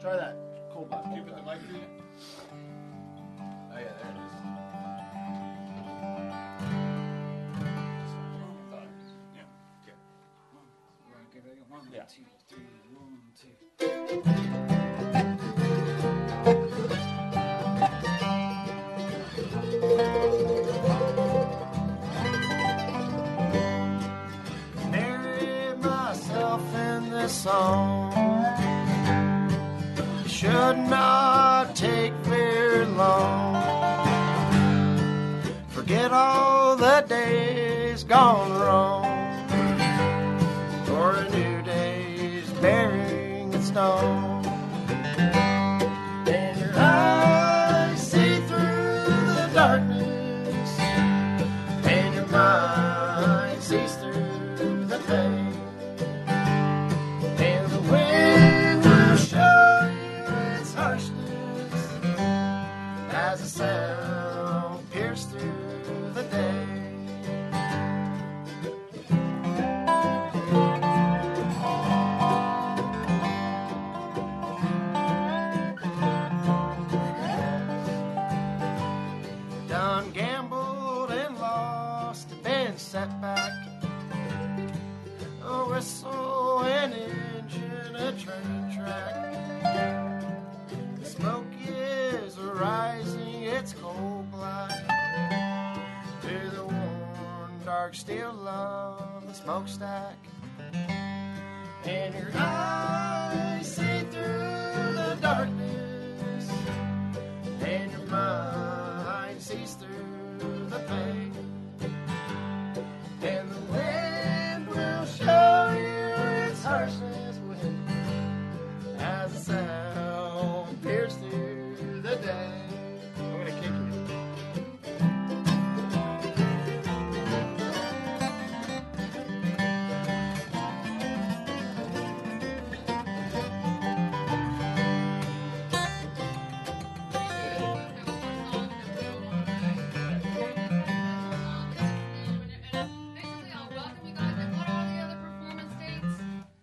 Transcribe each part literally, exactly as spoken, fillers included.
Try that. Cold black. Can you put the mic through? Oh yeah, there it is. Yeah. Okay. One, Yeah. two, three, one, two. Married myself in this song. Should not take very long. Forget all the days gone wrong. For a new day's bearing its dawn. And your eyes see through the darkness, and your mind sees through the pain. And the wind will show you its harshness as the sound pierces through the day. Done gambled and lost, been set back. A whistle, an engine, a train track. The smoke is rising, it's cold black. To the worn, dark steel of the smokestack. And your eyes see through the darkness, and your mind sees through the pain. And the wind will show you its harshness when, as the sound pierces through the day. I'm gonna kick you. Basically, I'll welcome you guys. And what are the other performance dates?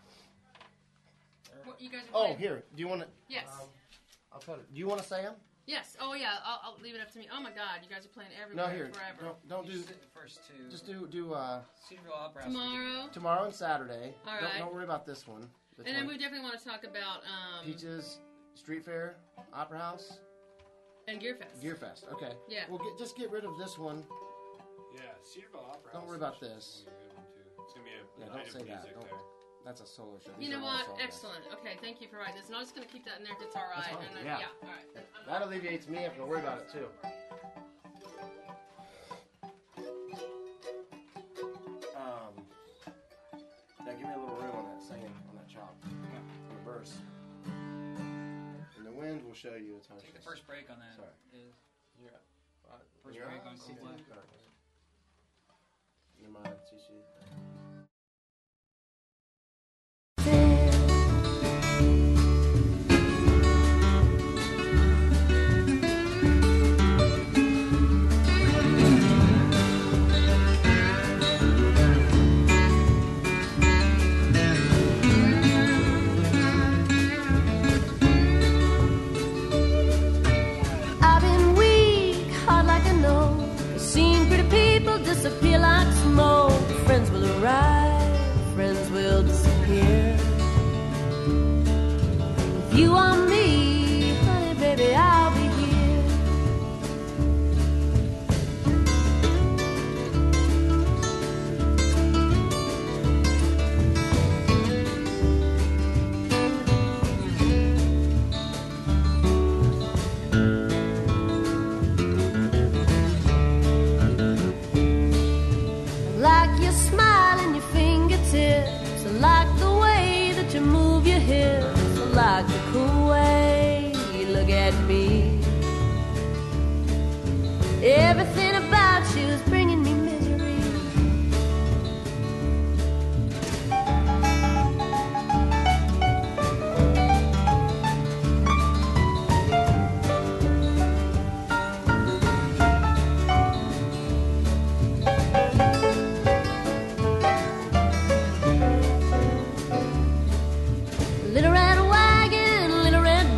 What you guys are Oh, playing? here. Do you want to? Yes. I'll cut it. Do you want to say them? Yes. Oh, yeah. I'll, I'll leave it up to me. Oh, my God. You guys are playing No, everywhere here. forever. Don't, don't do. You sit the first two. Just do do uh Cedarville Opera House. Tomorrow. tomorrow and Saturday. All Don't, right. don't worry about this one. The And then we twenty definitely want to talk about um, Peaches Street Fair, Opera House, and Gear Fest. Gear Fest. Okay. Yeah. Well, get, just get rid of this one. Yeah, Cedarville Opera Don't House worry about is this. gonna be a good one, too. It's gonna be a Yeah, night don't of say that. music Don't- there. That's a solo show. You These know are all what? solo. Excellent. Okay, thank you for writing this. And I'm just going to keep that in there if it's all right. That's fine. And then, Yeah. yeah. All right. I'm- That alleviates me having to worry about it too. Um, now give me a little room on that singing, on that chop, on the verse. And the wind will show you its harshness. Take the first break on that. Sorry. Is You're, uh, First your break eyes on see cold through black. the darkness. Your mind sees through the pain. I've been weak, hard like a no. Seen pretty people disappear like smoke. Friends will arrive, friends will disappear. If you want me, honey, baby, I'll be here. Like your smile and your fingertips. I like the way that you move your hips. I like the cool way you look at me. Everything about you is bringing me misery. Little red wagon, little red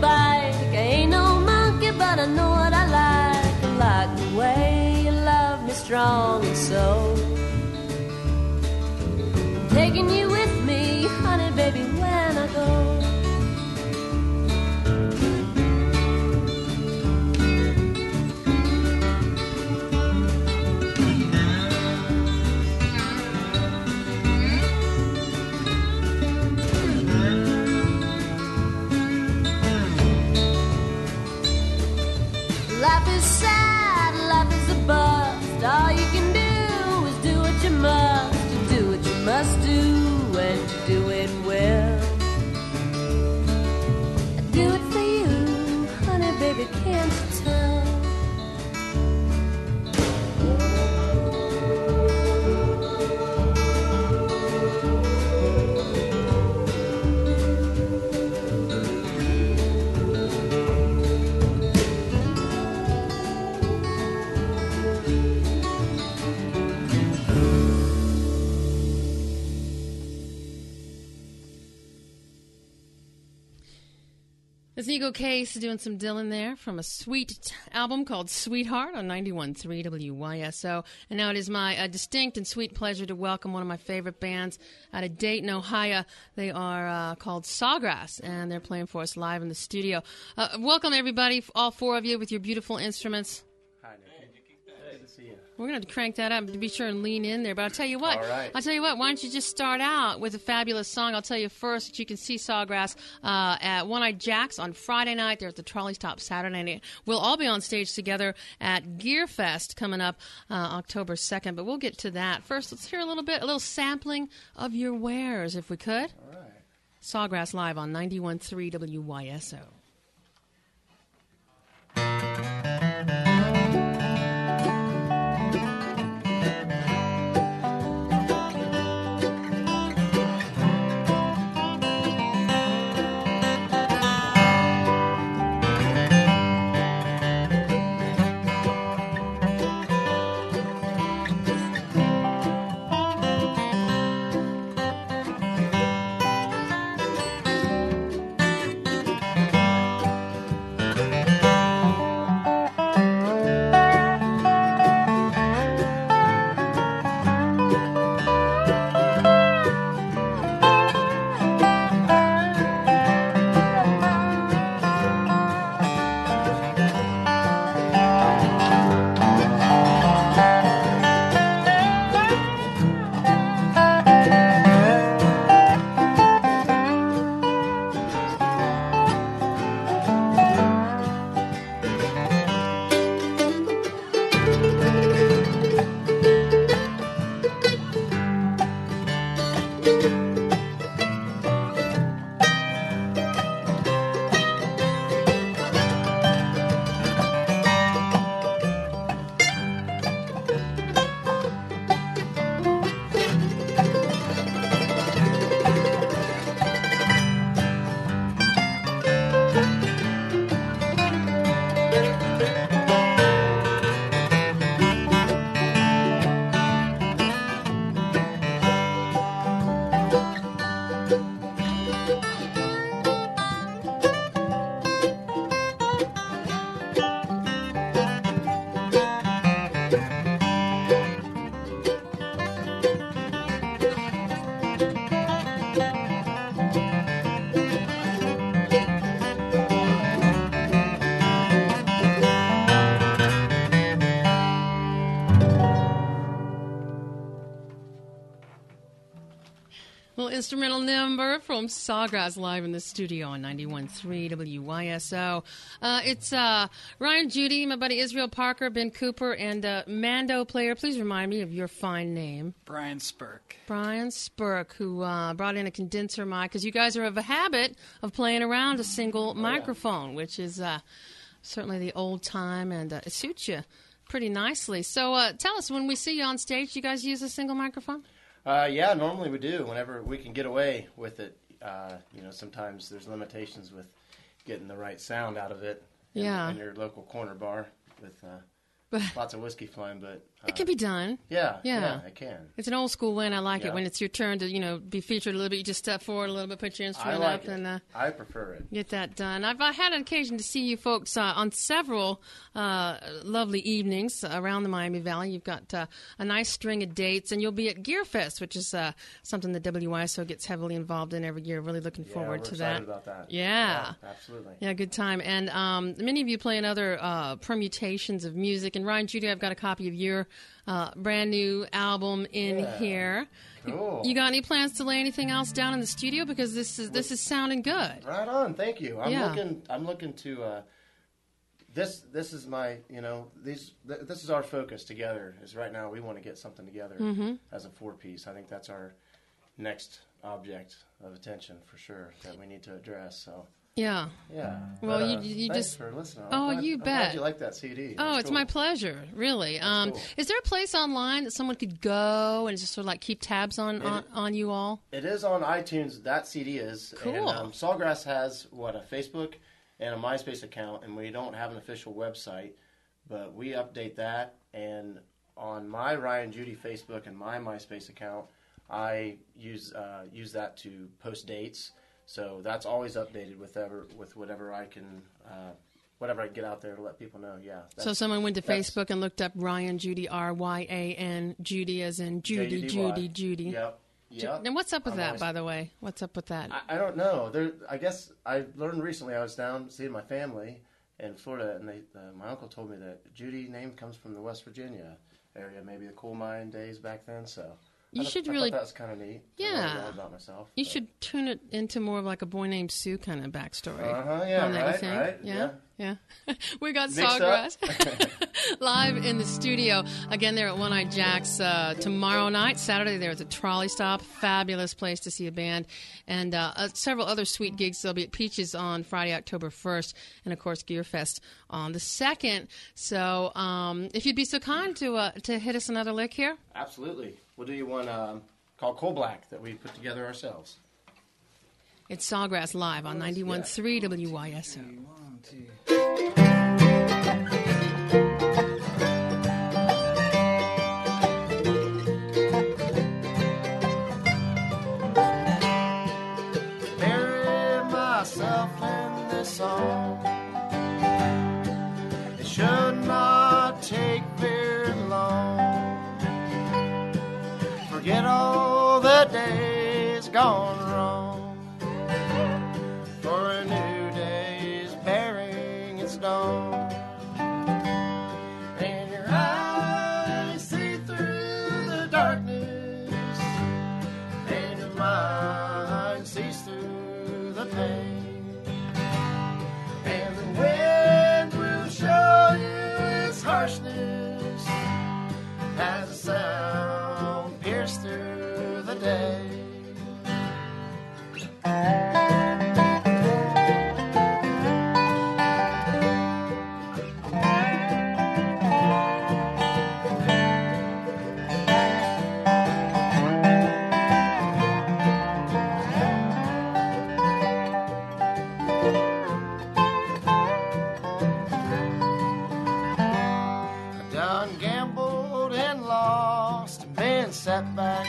but I know what I like. I like the way you love me strong and so. I'm taking you with me, honey, baby, when I go. Life is sad, life is a bust. All you can do is do what you must. You do what you must do, and you do it well. I do it for you, honey, baby, can't you tell? It's Eagle Case doing some Dylan there from a sweet album called Sweetheart on ninety-one point three W Y S O. And now it is my uh, distinct and sweet pleasure to welcome one of my favorite bands out of Dayton, Ohio. They are uh, called Sawgrass, and they're playing for us live in the studio. Uh, welcome, everybody, all four of you with your beautiful instruments. Hi, Nikki. Good to see you. We're going to have to crank that up to be sure and lean in there. But I'll tell you what. All right. I'll tell you what. Why don't you just start out with a fabulous song? I'll tell you first that you can see Sawgrass uh, at One-Eyed Jacks on Friday night. They're at the Trolley Stop Saturday night. We'll all be on stage together at Gear Fest coming up uh, October second. But we'll get to that. First, let's hear a little bit, a little sampling of your wares, if we could. All right. Sawgrass live on ninety-one point three W Y S O. Instrumental number from Sawgrass live in the studio on ninety-one point three W Y S O. Uh, it's uh, Ryan Judy, my buddy Israel Parker, Ben Cooper, and uh, Mando player. Please remind me of your fine name. Brian Spurk. Brian Spurk, who uh, brought in a condenser mic, because you guys are of a habit of playing around a single oh, microphone, yeah. which is uh, certainly the old time, and uh, it suits you pretty nicely. So uh, tell us, when we see you on stage, you guys use a single microphone? Uh, yeah, normally we do. Whenever we can get away with it, uh, you know, sometimes there's limitations with getting the right sound out of it. In, yeah. in your local corner bar with uh, lots of whiskey flying, but It can be done. Yeah, Yeah. yeah, I can. It's an old school win. I like Yeah. it when it's your turn to, you know, be featured a little bit. You just step forward a little bit, put your I instrument like up, it. and uh, I prefer it. get that done. I've uh, had an occasion to see you folks uh, on several uh, lovely evenings around the Miami Valley. You've got uh, a nice string of dates, and you'll be at Gear Fest, which is uh, something that W Y S O gets heavily involved in every year. Really looking Yeah, forward we're to excited that. about that. Yeah. Yeah, absolutely. Yeah, good time. And um, many of you play in other uh, permutations of music. And Ryan Judy, I've got a copy of your uh, brand new album in Yeah. here. Cool. You got any plans to lay anything else down in the studio? Because this is this is sounding good. Right on. Thank you. I'm Yeah. looking. I'm looking to. Uh, this this is my. You know these. Th- this is our focus together. Is right now we want to get something together Mm-hmm. as a four piece. I think that's our next object of attention for sure that we need to address. So Yeah. yeah. Well, But, you- uh, you thanks just- for listening. I'm Oh, glad- you I'm bet. glad you like that C D. Oh, That's it's cool. my pleasure, really. Um, cool. Is there a place online that someone could go and just sort of like keep tabs on, It- on, on you all? It is on iTunes. That C D is. Cool. And, um, Sawgrass has what a Facebook and a MySpace account, and we don't have an official website, but we update that. And on my Ryan Judy Facebook and my MySpace account, I use uh, use that to post dates. So that's always updated with ever with whatever I can, uh, whatever I can get out there to let people know. Yeah. So that's- someone went to that's- Facebook and looked up Ryan Judy, R Y A N, Judy as in Judy, J U D Y. Judy, Judy. Yep. Yep. And what's up with I'm that, always- by the way? What's up with that? I, I don't know. There, I guess I learned recently. I was down seeing my family in Florida, and they, uh, my uncle told me that Judy name comes from the West Virginia area, maybe the coal mine days back then. So You I thought- should I really- thought that was kind of neat. to learn Yeah. that about myself. You but- should tune it into more of like a Boy Named Sue kind of backstory. Uh-huh, yeah, on that, you right, think? right, Yeah, yeah. We got Mixed up. Sawgrass live in the studio again. There at One Eye Jack's uh, tomorrow night, Saturday. There at the Trolley Stop, fabulous place to see a band, and uh, uh, several other sweet gigs. They'll be at Peaches on Friday, October first, and of course Gear Fest on the second. So, um, if you'd be so kind to uh, to hit us another lick here. Absolutely. We'll do you one um, called Coal Black that we put together ourselves. It's Sawgrass live on ninety-one point three W Y S O. One, two. Bury myself in this song. It should not take very long. Forget all the days gone wrong. For a new day is bearing its dawn. And your eyes see through the darkness, and your mind sees through the pain. And the wind will show you its harshness as a sound pierced through the day. I done gambled and lost and been set back.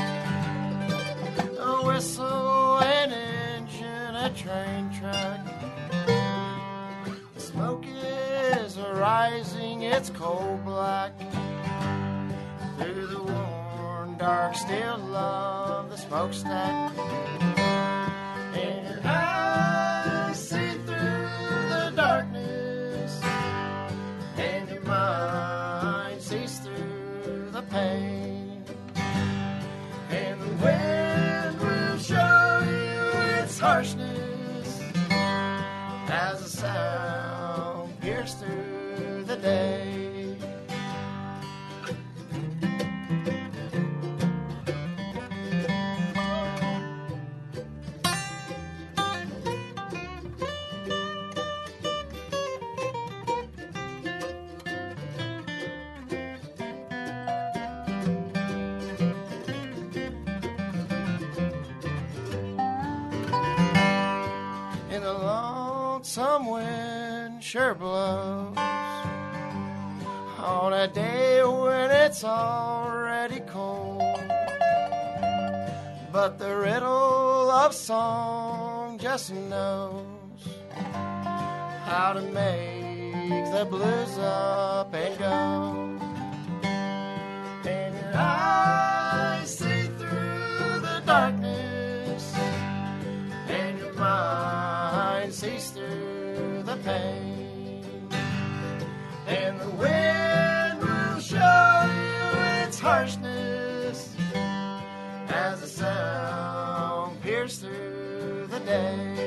A whistle, an engine, a train track. The smoke is rising, it's coal black. Through the worn, dark still of the smokestack. And your eyes see through the darkness, and your mind sees through the pain. And the wind will show you its harshness as a sound pierced through the day. And the lonesome wind sure blows on a day when it's already cold. But the riddle of song just knows how to make the blues up and go. And your eyes see through the darkness, and your mind sees through the pain. And the wind will show you its harshness as the sound pierces through the day.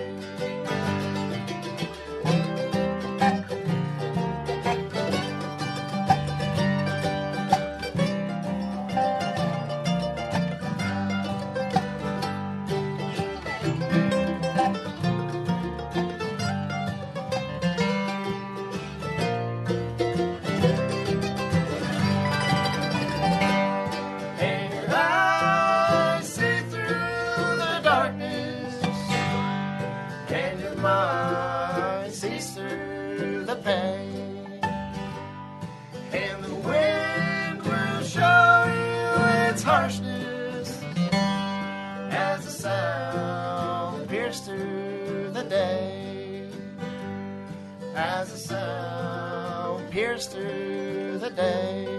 And the wind will show you its harshness as the sound pierces through the day. As the sound pierces through the day.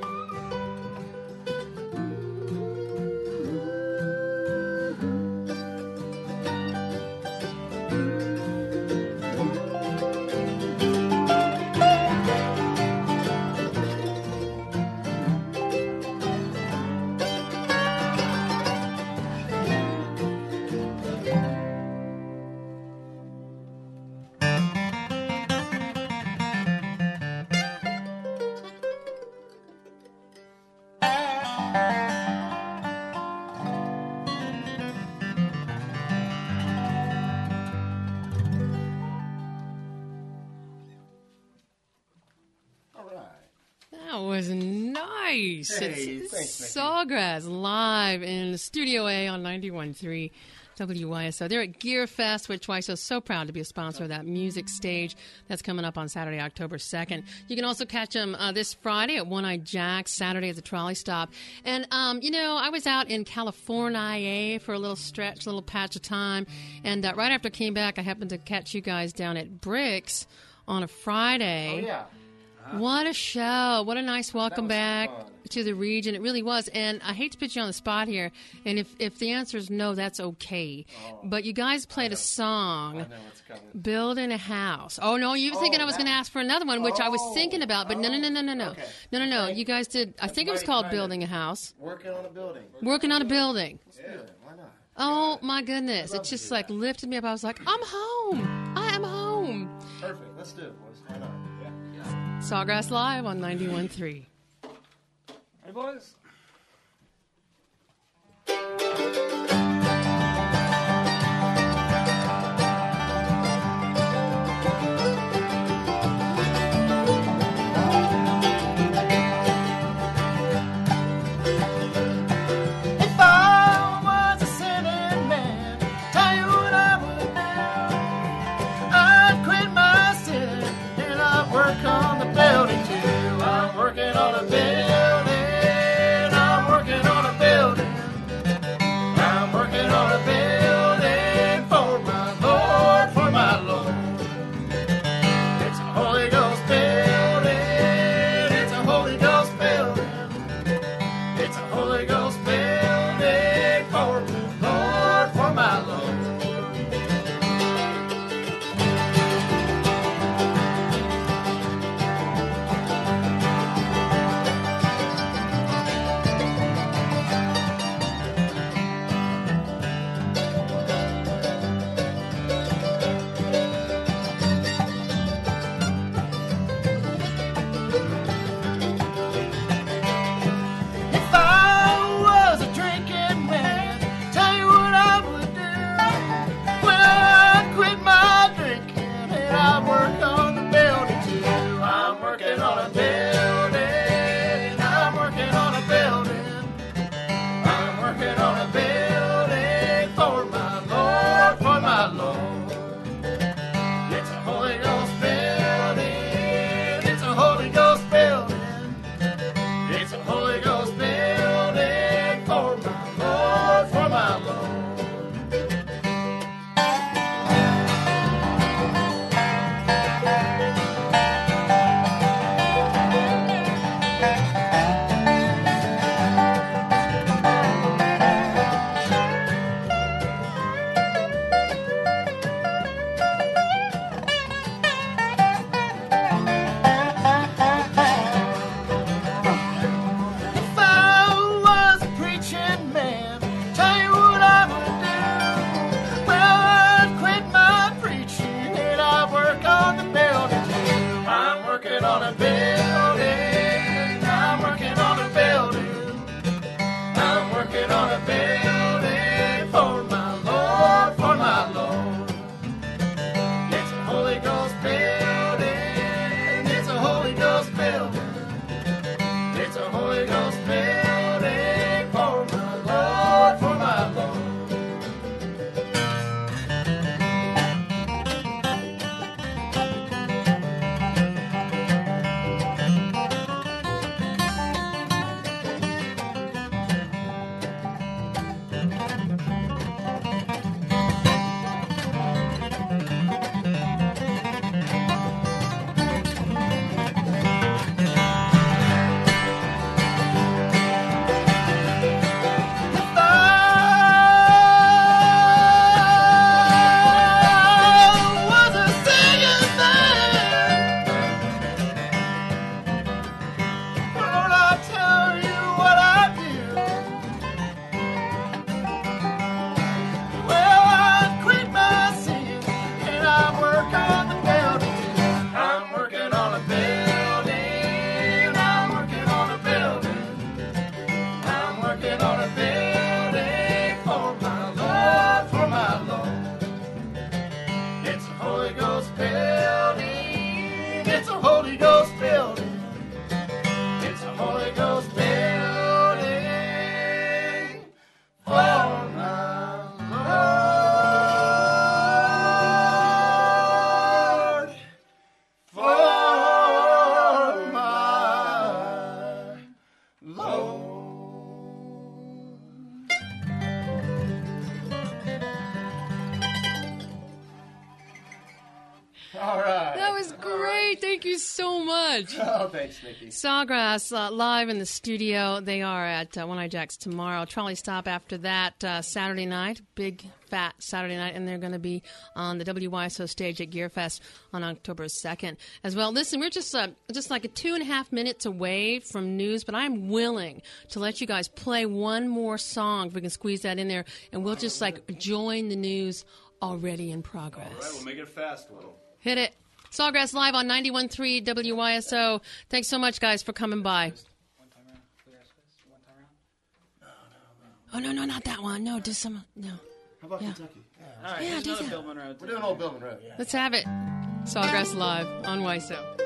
That was nice. Hey, it's thanks, Nikki. Sawgrass live in Studio A on ninety-one point three W Y S O. They're at Gear Fest, which Y S O is so proud to be a sponsor of that music stage. That's coming up on Saturday, October second. You can also catch them uh, this Friday at One-Eyed Jack's, Saturday at the Trolley Stop. And, um, you know, I was out in California for a little stretch, a little patch of time. And uh, right after I came back, I happened to catch you guys down at Bricks on a Friday. Oh, yeah. What a show. What a nice welcome was back fun. to the region. It really was. And I hate to put you on the spot here. And if, if the answer is no, that's okay. Oh, but you guys played a I song, know what's coming. Building a House. Oh, no, you were Oh, thinking I was that- going to ask for another one, which I was Oh, thinking about. But no, no, no, no, no, no. okay. No, no, no. Okay. You guys did, I That think it was might called kinda- Building a House. Working on a building. Working on a building. Let's do it. Why not? Oh, my goodness. I'd It love to just do like that. lifted me up. I was like, I'm home. I am home. Perfect. Let's do it, boys. Why not? Sawgrass Live on ninety-one point three. Hey, boys. If I was a sinning man, tell you what I would do. I'd quit my sin and I'd work on the building too. I'm working on a building. I'm working on a building. All right. That was great. Thank you so much. Oh, thanks, Nikki. Sawgrass uh, live in the studio. They are at uh, One Eye Jacks tomorrow. Trolley stop after that uh, Saturday night. Big fat Saturday night, and they're going to be on the W Y S O stage at Gearfest on October second as well. Listen, we're just uh, just like a two and a half minutes away from news, but I'm willing to let you guys play one more song if we can squeeze that in there, and we'll just like join the news already in progress. All right, we'll make it fast, Will. Hit it. Sawgrass live on ninety-one point three W Y S O. Thanks so much, guys, for coming by. One time round. Clear space. One time round. Oh, no, no, not that one. No, do some. No. How about Yeah. Kentucky? All right, Yeah, here's do another that. Bill Monroe. We're doing Old Bill Monroe, yeah. Let's have it. Sawgrass live on Y S O.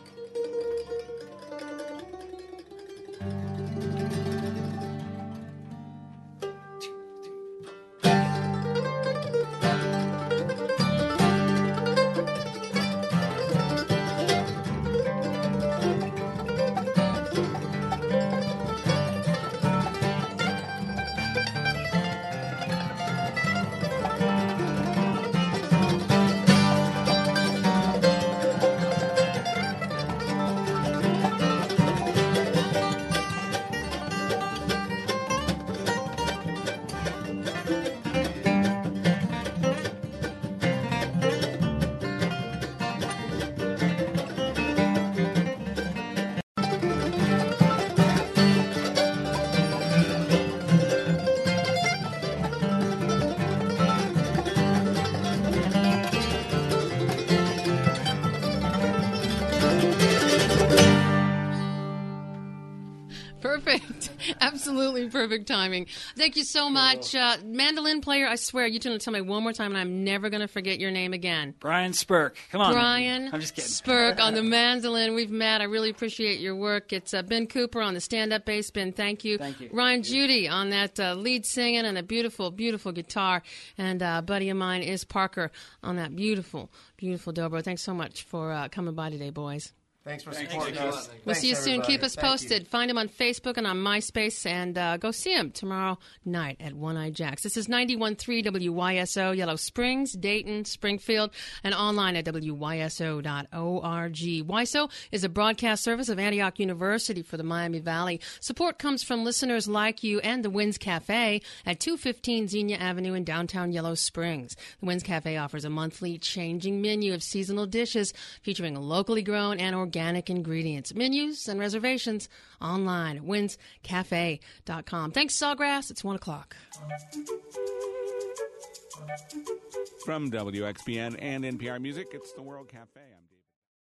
Perfect. Absolutely perfect timing. Thank you so much. Uh, mandolin player, I swear, you're going to tell me one more time, and I'm never going to forget your name again. Brian Spurk. Come on. Brian I'm just kidding. Spurk on the mandolin. We've met. I really appreciate your work. It's uh, Ben Cooper on the stand-up bass. Ben, thank you. Thank you. Ryan Judy on that uh, lead singing and a beautiful, beautiful guitar. And uh, a buddy of mine is Parker on that beautiful, beautiful dobro. Thanks so much for uh, coming by today, boys. Thanks for Thanks, supporting Nikki. us. We'll Thanks, see you soon. everybody. Keep us Thank you. posted. Find him on Facebook and on MySpace, and uh, go see him tomorrow night at One Eye Jacks. This is ninety-one point three W Y S O, Yellow Springs, Dayton, Springfield, and online at W Y S O dot org. Y S O is a broadcast service of Antioch University for the Miami Valley. Support comes from listeners like you and the Winds Cafe at two fifteen Xenia Avenue in downtown Yellow Springs. The Winds Cafe offers a monthly changing menu of seasonal dishes featuring locally grown and organic ingredients. Menus and reservations online at wins cafe dot com. Thanks, Sawgrass. It's one o'clock. From W X B N and N P R Music, it's the World Cafe. I'm